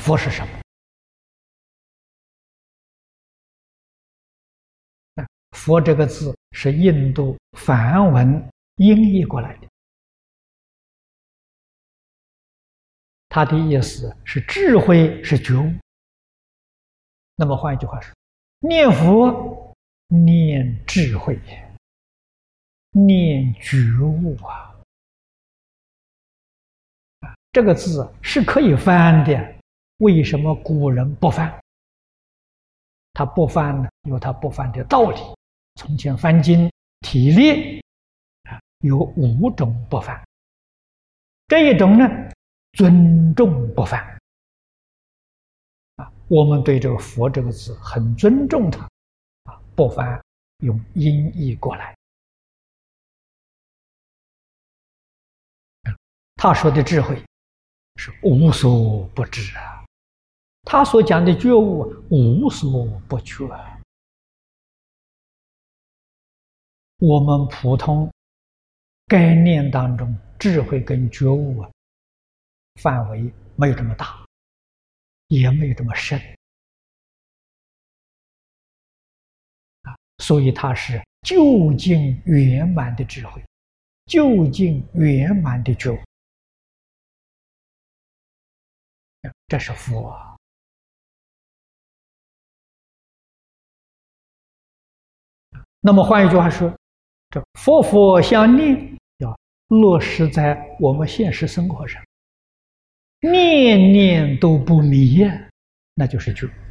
佛是什么？佛这个字是印度梵文音译过来的，它的意思是智慧，是觉悟。那么换一句话说，念佛念智慧，念觉悟啊。这个字是可以翻的，为什么古人不翻？他不翻呢，有他不翻的道理。从前翻经体例有5种不翻，这一种呢，尊重不翻。我们对这个佛这个字很尊重它，不翻用音译过来。他说的智慧是无所不知啊，他所讲的觉悟无所不觉。我们普通概念当中，智慧跟觉悟范围没有这么大，也没有这么深所以它是究竟圆满的智慧，究竟圆满的觉悟。这是佛那么换一句话说，这佛佛相念要落实在我们现实生活上，念念都不迷那就是觉。